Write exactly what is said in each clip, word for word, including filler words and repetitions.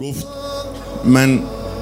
گفت من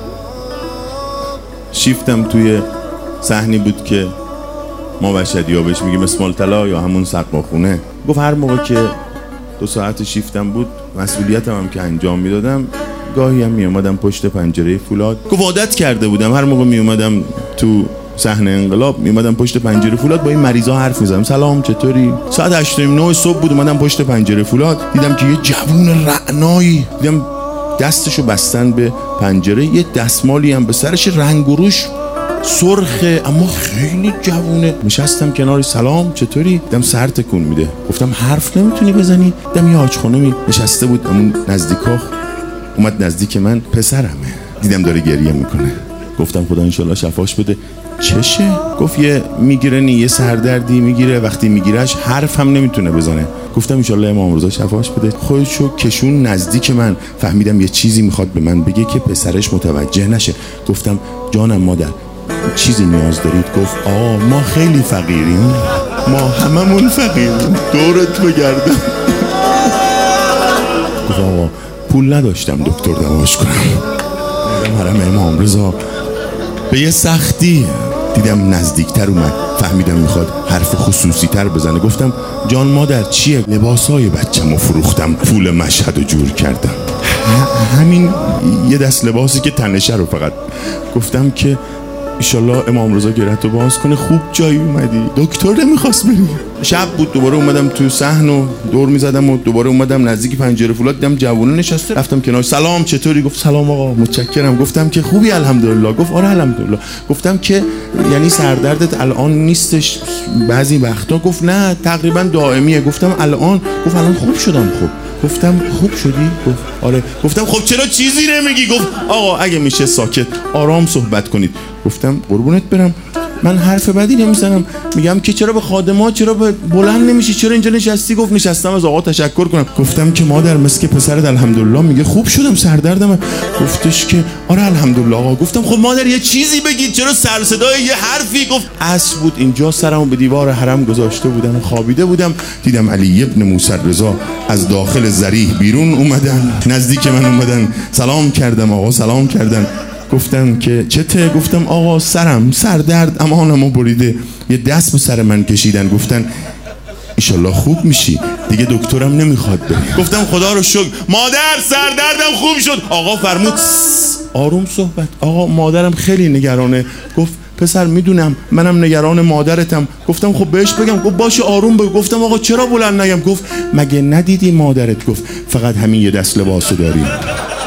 شیفتم توی صحنی بود که ما بشدیا بهش میگیم اسمال طلا یا همون سقاخونه. گفت هر موقع که دو ساعت شیفتم بود مسئولیتم هم که انجام میدادم گاهی هم میومدم پشت پنجره فولاد. گفت عادت کرده بودم هر موقع میومدم تو صحنه انقلاب میومدم پشت پنجره فولاد با این مریضا حرف میزدم. سلام چطوری؟ ساعت هشت و نیم نه صبح بود اومدم پشت پنجره فولاد دیدم که یه جوون رعنایی دیدم دستشو بستن به پنجره، یه دستمالی هم به سرش، رنگ و روش سرخه اما خیلی جوونه. نشستم کنارش سلام چطوری؟ دیدم سر تکون میده. گفتم حرف نمیتونی بزنی؟ دیدم یه حاج خانمی نشسته بود همون نزدیکا، اومد نزدیک من. پسرمه. دیدم داره گریه میکنه. گفتم خدا انشالله شفاش بده. چشه؟ گفت یه میگیرنی یه سردردی میگیره، وقتی میگیرش حرف هم نمیتونه بزنه. گفتم انشالله امام رضا شفاش بده. خودشو کشون نزدیک من. فهمیدم یه چیزی میخواد به من بگه که پسرش متوجه نشه. گفتم جانم مادر چیزی نیاز دارید؟ گفت آه ما خیلی فقیریم، ما هممون فقیریم، دورت بگردم. گفت آقا پول نداشتم دکتر دواش کنم. دیدم حرم امام رضا به یه سختی دیدم نزدیکتر اومد. فهمیدم میخواد حرف خصوصی تر بزنه. گفتم جان مادر چیه؟ لباسای بچه‌مو فروختم، پول مشهد رو جور کردم. همین یه دست لباسی که تنشه رو فقط. گفتم که ایشالله امام رضا گرهتو باز کنه، خوب جایی اومدی. دکتر نمیخواست بری. شب بود دوباره اومدم تو صحن و دور میزدم و دوباره اومدم نزدیک پنجره فولاد دیدم جوونه نشسته. رفتم کنار سلام چطوری؟ گفت سلام آقا متشکرم. گفتم که خوبی؟ الحمدلله. گفت آره الحمدلله. گفتم که یعنی سردردت الان نیستش بعضی وقتا؟ گفت نه تقریبا دائمیه. گفتم الان؟ گفت الان خوب شدم. خوب گفتم خوب شدی؟ گفت آره. گفتم خب چرا چیزی نمیگی؟ گفت آقا اگه میشه ساکت آرام صحبت کنید. گفتم قربونت برم من حرف بدی نمیزنم، میگم که چرا به خادمات چرا به بلند نمیشی، چرا اینجا نشستی؟ گفت نشستم از آقا تشکر کنم. گفتم که مادر مثل که پسرت الحمدلله میگه خوب شدم سردردم. گفتش که آره الحمدلله آقا. گفتم خب مادر یه چیزی بگید، چرا سر صدای یه حرفی؟ گفت عصر بود اینجا سرمو به دیوار حرم گذاشته بودم و خوابیده بودم، دیدم علی ابن موسی رضا از داخل ضریح بیرون اومدن، نزدیک من اومدن، سلام کردم آقا سلام کردن. گفتم که چته؟ گفتم آقا سرم سردرد امانمو بریده. یه دست به سر من کشیدن گفتن ایشالله خوب میشی دیگه دکترم نمیخواد بری. گفتم خدا رو شکر مادر سردردم خوب شد. آقا فرمود آروم صحبت. آقا مادرم خیلی نگرانه. گفت پسر میدونم منم نگران مادرتم. گفتم خب بهش بگم. گفت باشه آروم بگو. گفتم آقا چرا بلند نگم؟ گفت مگه ندیدی مادرت گفت فقط همین یه دست لباسو داری؟